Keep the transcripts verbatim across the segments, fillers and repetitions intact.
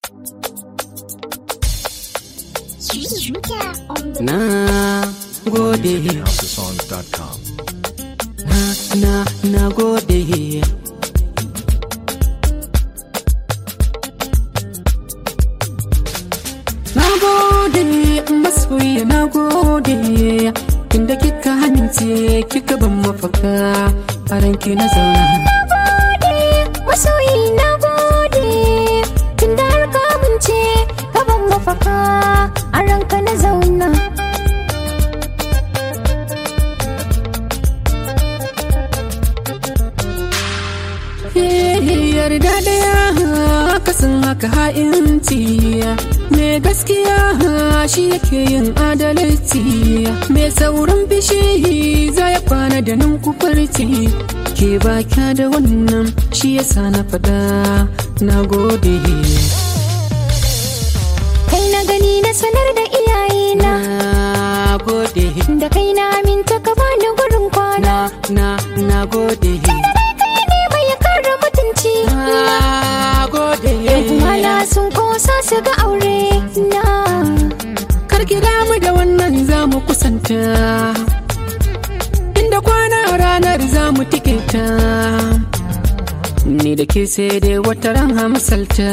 Na gode. house of songs dot com. Na na na gode. Na gode masoyi, na gode tunda kika amince kika ban mafaka a ranki na zauna. Na gode masoyi, na gode tunda har ka amince ka ban mafaka a ranka na zauna. Yarda daya kasan haka ha'inci, mai gaskiya shi yake yin adalci, mai saurin fishi za ya kwana da nan kufarci. Ke baka da wannan shi yasa na fada na gode. Kai na gani na sanar da iyayena, Na gode. da kai na aminta ka bani gurin kwana. Na na gode. Kai ne mai kare mutunci Na gode. na sun kosa su ga aure na. Kar ki damu da wannan za mu kusanta, inda kwana ranar za mu tiketa. Ni da ke sai dai wata ran hamsalta,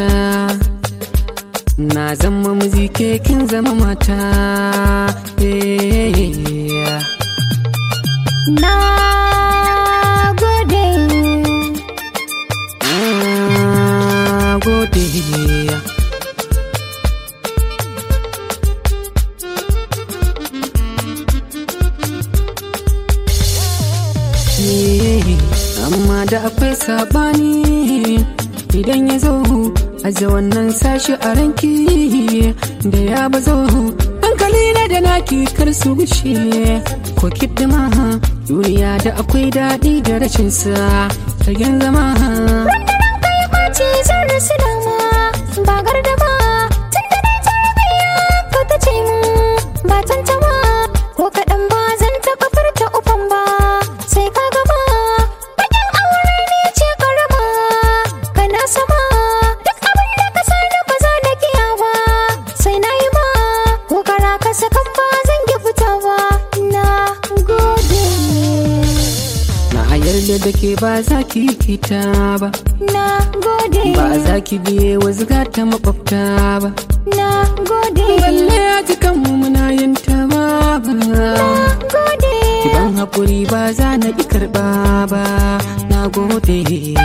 na zama miji ke kin zama mata. Yeah. Na gode. Na gode. Amma da akwai sabani idan ya zo, aje wannan sashi a ranki da ya bazo. Hankali na da naki kar su gushe ko kiddima, duniya da akwai daɗi da rashin sa fagen zama. Kai kwace zan rasu dama ba gardama, tun da na tarbiya ka ta ce mun ba tantama, ko kaɗan ba zan taɓa furta ufan ba sai ka gama. Bakin aure ne ce karama kana sama, duk abin da ka sani ba za na kiya ba sai na yi ma, ko kara ka sakan ba zan ki fitawa. Na gode. Na yarda da ke ba za ki kita ba, Na gode. ba za ki biye wa ziga ta makwabta ba, Na gode. balle a jikanmu muna yin ta ba. Na gode. Ki ban haƙuri ba za na ƙi karɓa ba. Na gode.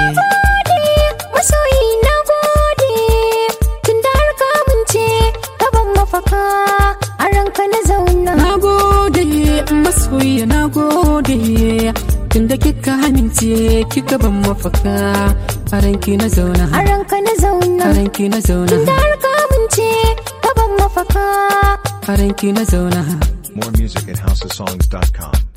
Masoyi na gode tunda har ka amince ka ban mafaka a ranka na zauna. Na gode masoyi, na gode tunda kika amince kika ban mafaka a ranki na zauna. A ranka na zauna. A ranki na zauna. Tunda har ka amince ka ban mafaka. A ranki na zauna. More music at house of songs dot com.